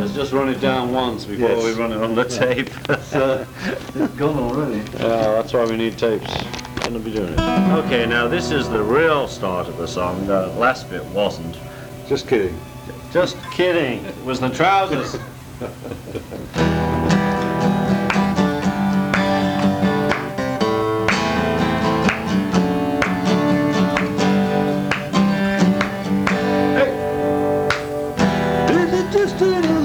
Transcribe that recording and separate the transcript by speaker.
Speaker 1: let's just run it down once before
Speaker 2: Yes.
Speaker 1: we run it on the tape.
Speaker 2: It's gone already.
Speaker 1: Yeah, that's why we need tapes. Gonna be doing it. Okay, now this is the real start of the song. The last bit wasn't.
Speaker 2: Just kidding.
Speaker 1: Just kidding. It was the trousers.
Speaker 2: Is it just an